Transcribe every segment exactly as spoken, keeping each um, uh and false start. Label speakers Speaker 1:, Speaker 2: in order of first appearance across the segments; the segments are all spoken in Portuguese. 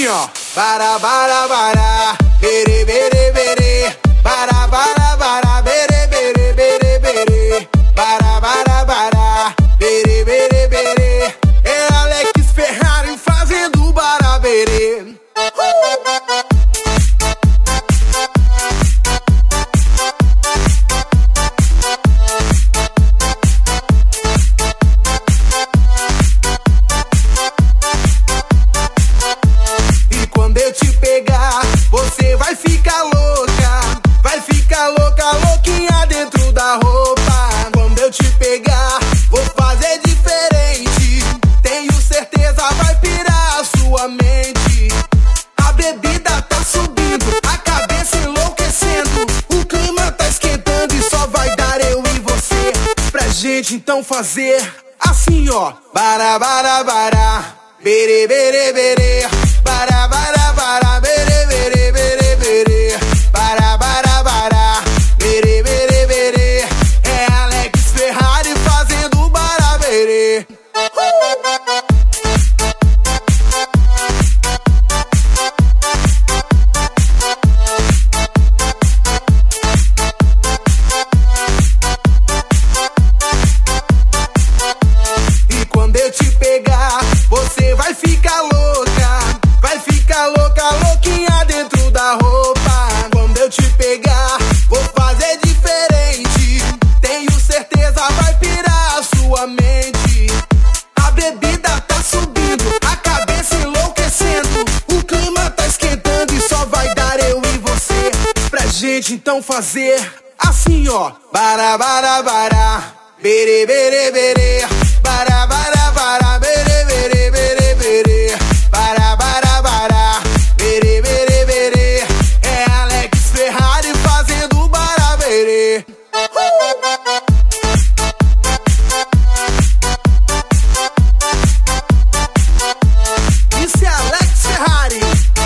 Speaker 1: assim, ó. Bara, bara, bara, bere, bere, bere. Bara, bara, bara, bere, bere, bere, bere. Bara, bara, bara, bere, bere, bere. É Alex Ferrari fazendo baraberê. E quando eu te pegar, você vai ficar louca. Vai ficar louca, louquinha dentro da roupa. Quando eu te pegar, vou fazer diferente. Tenho certeza vai pirar a sua mente. A bebida tá subindo, a cabeça enlouquecendo. O clima tá esquentando e só vai dar eu e você. Pra gente então fazer assim, ó. Bara, bara, bara, bere, bere, bere. Bara, bara, bara, bere, bere, bere, bere. Bara, bara, bara, bere, bere, bere. É Alex Ferrari fazendo baraberê. E quando eu te pegar, você vai ficar louca. Vai ficar louca, louquinha dentro da roupa. Quando eu te pegar, vou fazer diferente. Tenho certeza vai pirar a sua mente. A bebida tá subindo, a cabeça enlouquecendo. O clima tá esquentando e só vai dar eu e você. Pra gente então fazer assim, ó. Bara, bara, bara, bere, bere, bere. Bara, bara, bara, bere, bere, bere, bere. Bara, bara, bara, bere, bere, bere. É Alex Ferrari fazendo baraberê. Isso é Alex Ferrari.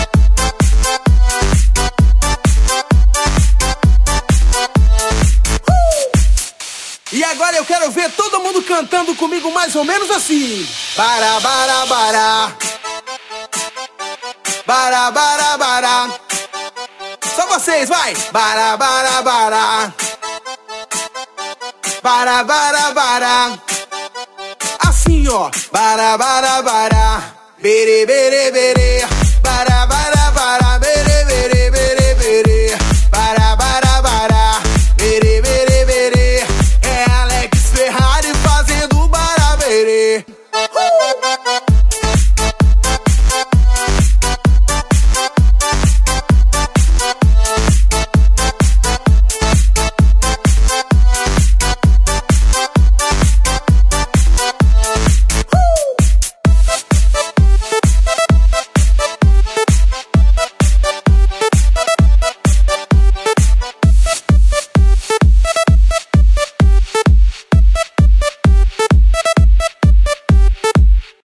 Speaker 1: Uh! E agora eu quero ver todo mundo cantando comigo mais ou menos assim. Bara, bara, bara. Bara, bara, bara. Só vocês, vai. Bara, bara, bara. Bara, bara, bara. Assim, ó. Bara, bara, bara. Bere, bere, bere.